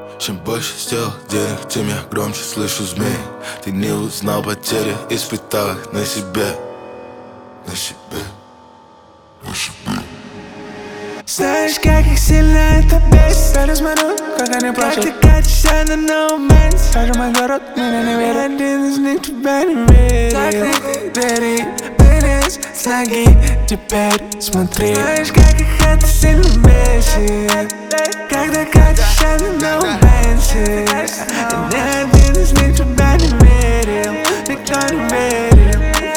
Чем больше сделал денег, тем я громче слышу змей. Ты не узнал потери, испытал их на себе. На себе. На себе. Знаешь, как их сильно это бесит. Я смотрю, как они плачут. Как ты катишься на новом менте. Скажи мой город, меня не верит. Один из них тебя не верит. Закрытые двери, вылез с ноги. Теперь смотри. Знаешь, как их это сильно бесит. Когда катишься на новом менте. Ни один из них тебя не верил. Никто не верил.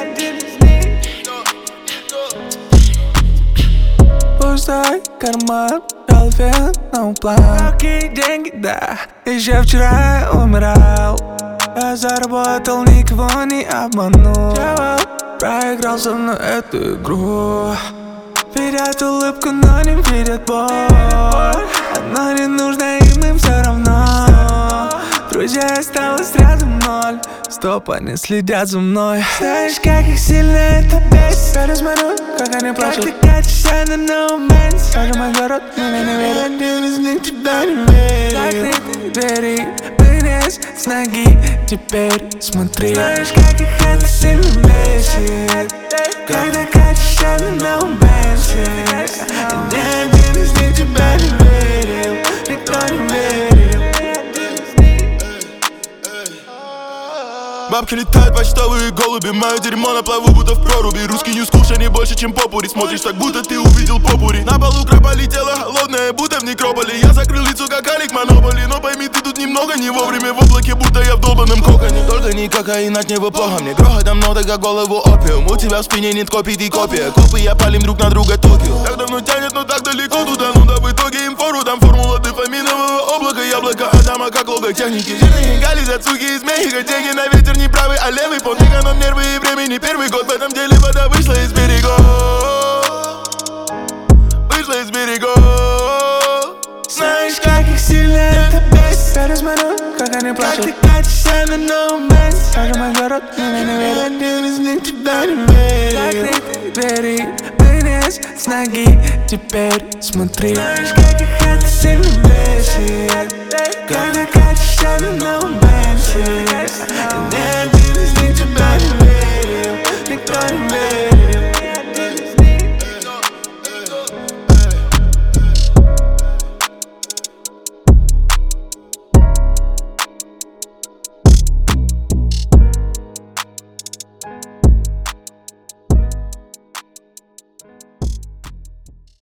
Пустой карман, голове, no план. Какие деньги, да, еще вчера я умирал. Я заработал, никого не обманул. Проигрался на эту игру. Видят улыбку, но не видят боль. Одно не нужно им все равно. Друзья осталось рядом ноль. Стоп, они следят за мной. Знаешь, как их сильно это бесит. Я смотрю, как они плачут. Как ты катишься на новом менте. Скажи мой город, меня не верит. Один из них тебя не верит. Закрытые двери, вылез с ноги. Теперь смотри. Знаешь, как их это сильно бесит. Когда катишься на новом менте. Ни один из них тебя не верил. Никто не верил. Бабки летают, почтовые голуби. Мое дерьмо на плаву, будто в проруби. Русский ньюс кушай не больше, чем попури. Смотришь так, будто ты увидел попури. На полу крапа летела холодная, будто в некрополе. Я закрыл лицо, как Алик Монополи. Но пойми, ты тут немного не вовремя. В облаке, будто я в долбанном коконе. Только не кокаин, от него плохо. Мне грохотом много, как голову опиум. У тебя в спине нет копий, ты копия. Копы, я палим друг на друга Токио. Так давно тянет, но так далеко туда. Ну да в итоге им фору. Там формула дофаминового облака. Яблоко Адама, как лого техники. Жирные гали, зацуки из Мехико. Деньги на ветер, не правый, а левый. Под эконом нервы и времени. Первый год в этом деле вода вышла из берегов. Вышла из берегов. Знаешь, как их сильно это бесит. Я смотрю, как они плачут. Как ты катишься на новом менте. Скажи мой город, меня не верит. Один из них тебя не верит. Закрытые двери, вылез с ноги. Теперь смотри. Знаешь, как их это сильно бесит. Когда катишься на новом менте.